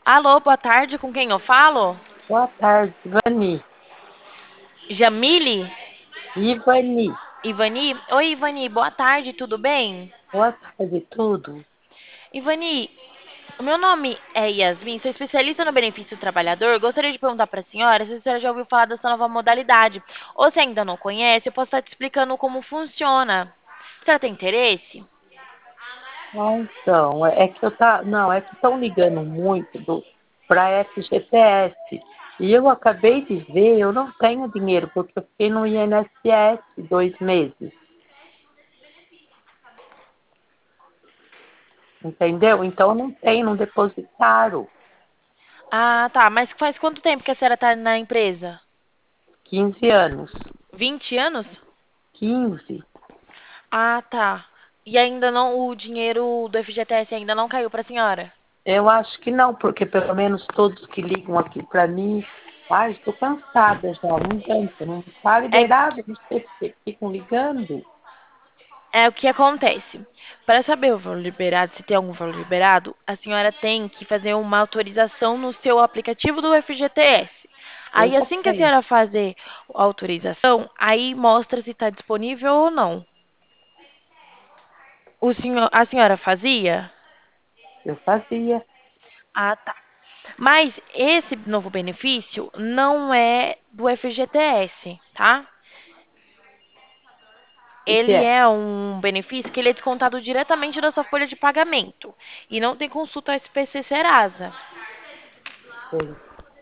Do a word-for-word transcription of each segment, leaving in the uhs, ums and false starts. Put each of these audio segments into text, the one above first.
Alô, boa tarde, com quem eu falo? Boa tarde, Ivani. Jamile? Ivani, Ivani? Oi, Ivani, boa tarde, tudo bem? boa tarde, tudo. Ivani, o meu nome é Yasmin, sou especialista no benefício do trabalhador. Gostaria de perguntar para a senhora se a senhora já ouviu falar dessa nova modalidade. Ou se ainda não conhece, eu posso estar te explicando como funciona. A senhora tem interesse? Ah, então, é é que eu tá, não, é que estão ligando muito do para F G T S. E eu acabei de ver, eu não tenho dinheiro, porque eu fiquei no I N S S dois meses, entendeu? Então eu não tenho, não depositaram. Ah, tá, mas faz quanto tempo que a senhora está na empresa? Quinze anos. Vinte anos? Quinze. Ah, tá. E ainda não, o dinheiro do F G T S ainda não caiu para a senhora? Eu acho que não, porque pelo menos todos que ligam aqui para mim, ai, estou cansada já, não aguento, não está É liberado, não sei porque ficam ligando. É o que acontece. Para saber o valor liberado, se tem algum valor liberado, a senhora tem que fazer uma autorização no seu aplicativo do F G T S. Eu Aí, já assim que a tenho, senhora fazer a autorização, aí mostra se está disponível ou não. O senhor, a senhora fazia? eu fazia. Ah, tá. Mas esse novo benefício não é do F G T S, tá? O que Ele é? é um benefício que ele é descontado diretamente da sua folha de pagamento e não tem consulta S P C Serasa. Sei.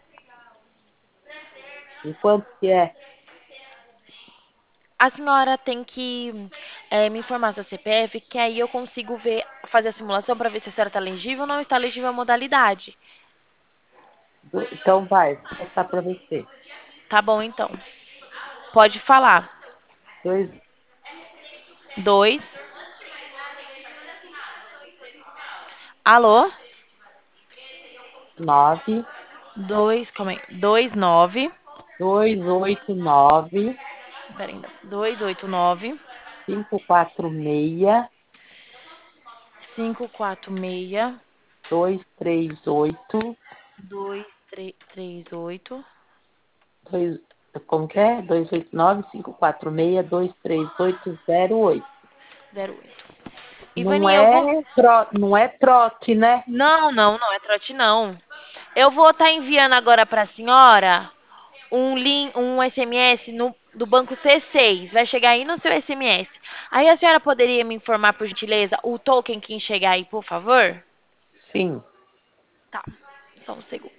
E quanto que é? A senhora tem que eh, me informar seu C P F, que aí eu consigo ver, fazer a simulação para ver se a senhora está legível ou não está legível à modalidade. Do- Então vai, vou passar para você. Tá bom, então. Pode falar. Dois, Dois. Alô? nove, Dois, calma aí. Dois, nove. dois, oito, nove, Pera ainda. Dois, oito, nove. cinco, quatro, seis, Cinco, quatro, seis. dois, três, oito, Dois, três, três, oito. dois, como que é? Dois, oito, nove, cinco, quatro, seis, dois, três, oito, zero, oito. Zero, oito. Não Ivani, eu vou. é, tro, não é trote, né? Não, não, não é trote, não. Eu vou estar enviando agora para a senhora um link, um S M S no, do banco C seis. Vai chegar aí no seu S M S. Aí a senhora poderia me informar, por gentileza, o token que chegar aí, por favor? Sim. Tá, só um segundo.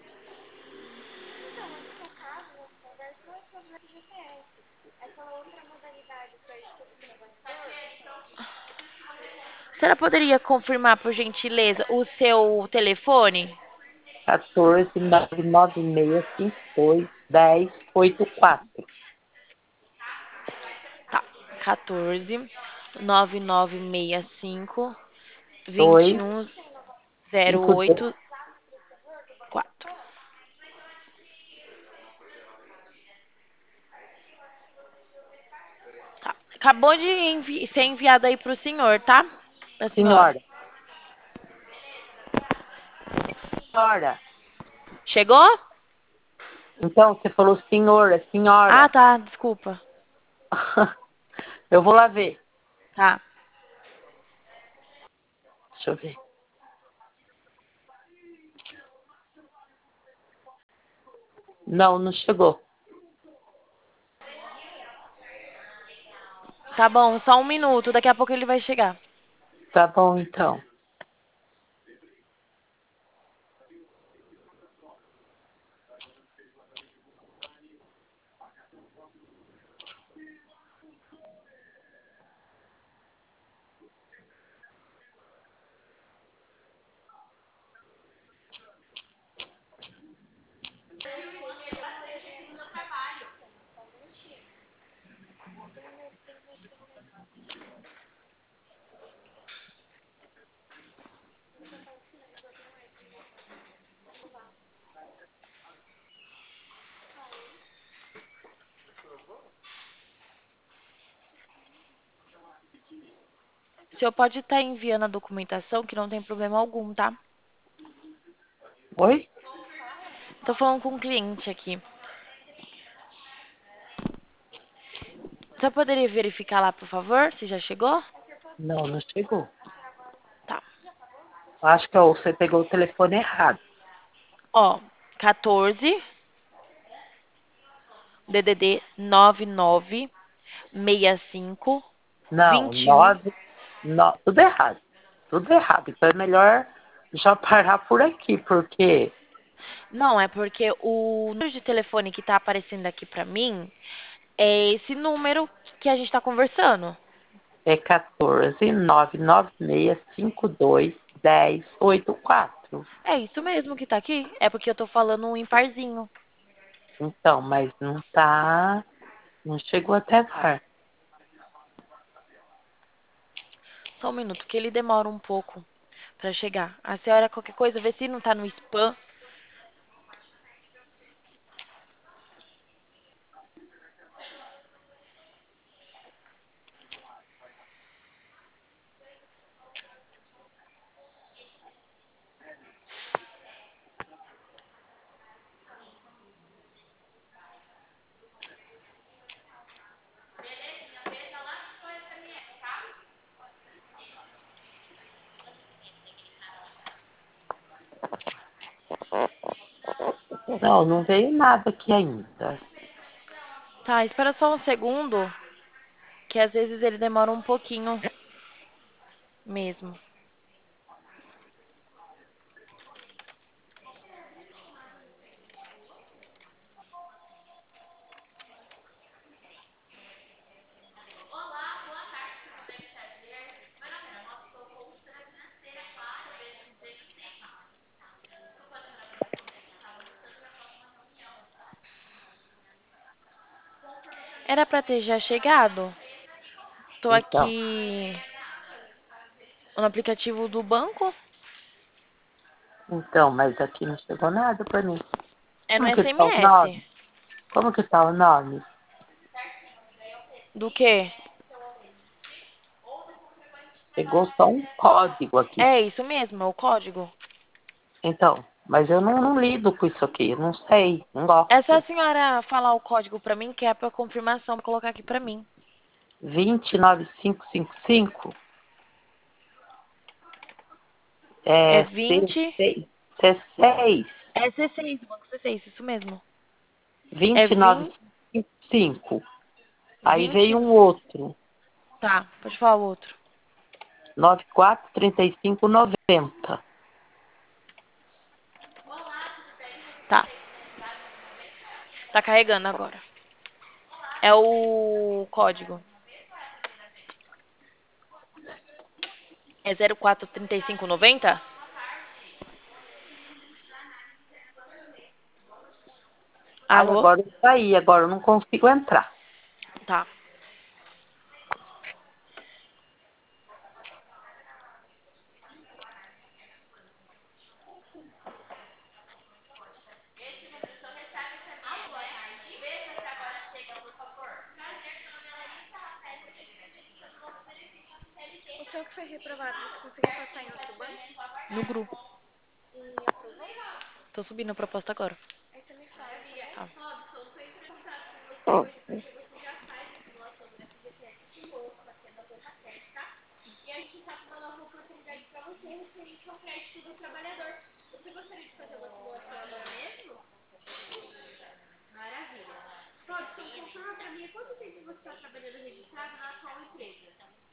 A senhora poderia confirmar, por gentileza, o seu telefone? quatorze, nove, nove, seis, cinco, dois, dez, oito, quatro. Tá, quatorze, nove nove seis cinco, vinte e dois, um zero cinco, dois. oito quatro. Tá. Acabou de envi ser enviado aí pro senhor, tá? Da senhora. Senhora. Senhora. Chegou? Então, você falou senhora, Ah, senhora. tá, desculpa. Eu vou lá ver. Tá. Deixa eu ver. Não, não chegou. Tá bom, só um minuto, daqui a pouco ele vai chegar. Tá bom, então. O senhor pode estar enviando a documentação, que não tem problema algum, tá? Oi? Tô falando com um cliente aqui. Você poderia verificar lá, por favor, se já chegou? Não, não chegou. Tá. Acho que ó, você pegou o telefone errado. Ó, quatorze, D D D nove nove seis cinco Não, vinte e um. nove, no, tudo errado. Tudo errado. Então é melhor já parar por aqui, porque Não, é porque o número de telefone que tá aparecendo aqui pra mim é esse número que a gente tá conversando. é quatorze, nove nove seis, cinco dois, dez, oito quatro. É isso mesmo que tá aqui. É porque eu tô falando um imparzinho. Então, mas não tá, não chegou até lá. Só um minuto, que ele demora um pouco pra chegar. A senhora, qualquer coisa, vê se não tá no spam. Não, não veio nada aqui ainda. Tá, espera só um segundo, que às vezes ele demora um pouquinho mesmo. Era pra ter já chegado. Tô Então, aqui no aplicativo do banco. então, mas aqui não chegou nada para mim. É no Como que tá o S M S. nome? Como que tá o nome? Do quê? Chegou só um código aqui. É isso mesmo, é o código. Então, mas eu não, não lido com isso aqui, eu não sei, não É só a gosto. senhora falar o código pra mim, que é pra confirmação, pra colocar aqui pra mim. vinte e nove cinco cinco cinco É é vinte. C seis, C seis, É C seis, banco C seis, isso mesmo. É vinte e nove vinte. cinco cinco. Aí vinte. veio um outro, Tá, pode falar o outro. noventa e quatro, trinta e cinco, noventa. Tá, tá carregando agora. É o código. É zero quatro trinta e cinco noventa? Ai, Alô? agora eu saí, agora eu não consigo entrar. Tá. O seu que foi reprovado, você conseguiu passar em outro banco? No grupo. E aprovou? Tô subindo a proposta agora. Aí você me fala, tá Tá. bom? E a gente está com uma nova oportunidade para você referente ao crédito do trabalhador. Você gostaria de fazer uma simulação agora mesmo? Maravilha. Robson, confirma para mim há quanto tempo você está trabalhando registrado na atual empresa?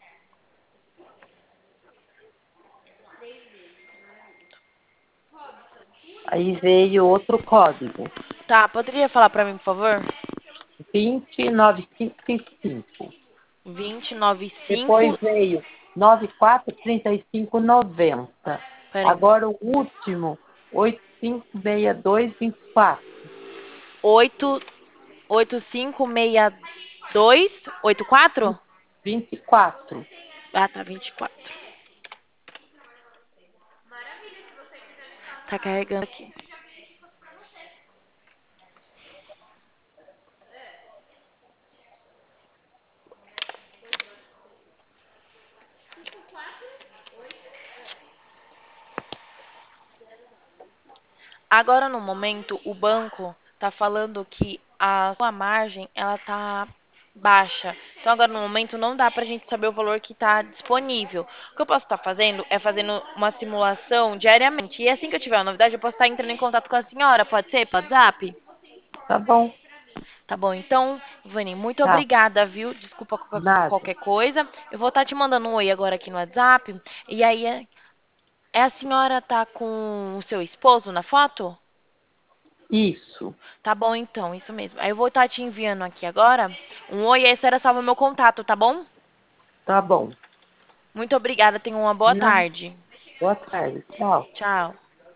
Três meses, maravilha. Robson, o Aí veio outro código, Tá, poderia falar pra mim, por favor? vinte e nove cinco cinco cinco. vinte e nove Depois cinco. veio noventa e quatro, trinta e cinco, noventa. Pera aí. Agora o último, oitenta e cinco, sessenta e dois, vinte e quatro. oito oito cinco seis dois oito quatro. vinte e quatro. Ah, tá, vinte e quatro. Tá carregando aqui. Agora, no momento, o banco tá falando que a sua margem, ela tá baixa. Então, agora, no momento, não dá pra gente saber o valor que tá disponível. O que eu posso estar fazendo é fazendo uma simulação diariamente. E assim que eu tiver uma novidade, eu posso estar entrando em contato com a senhora. Pode ser? Pelo WhatsApp? Tá bom, Tá bom, então, Vani, muito tá. obrigada, viu? Desculpa qualquer Nada. qualquer coisa. Eu vou estar te mandando um oi agora aqui no WhatsApp. E aí, é é a senhora tá com o seu esposo na foto? Isso. Tá bom, então, isso mesmo. Aí eu vou estar te enviando aqui agora um oi, e aí a senhora salva meu contato, tá bom? Tá bom. Muito obrigada, tenha uma boa Não. tarde. Boa tarde. Tchau. Tchau.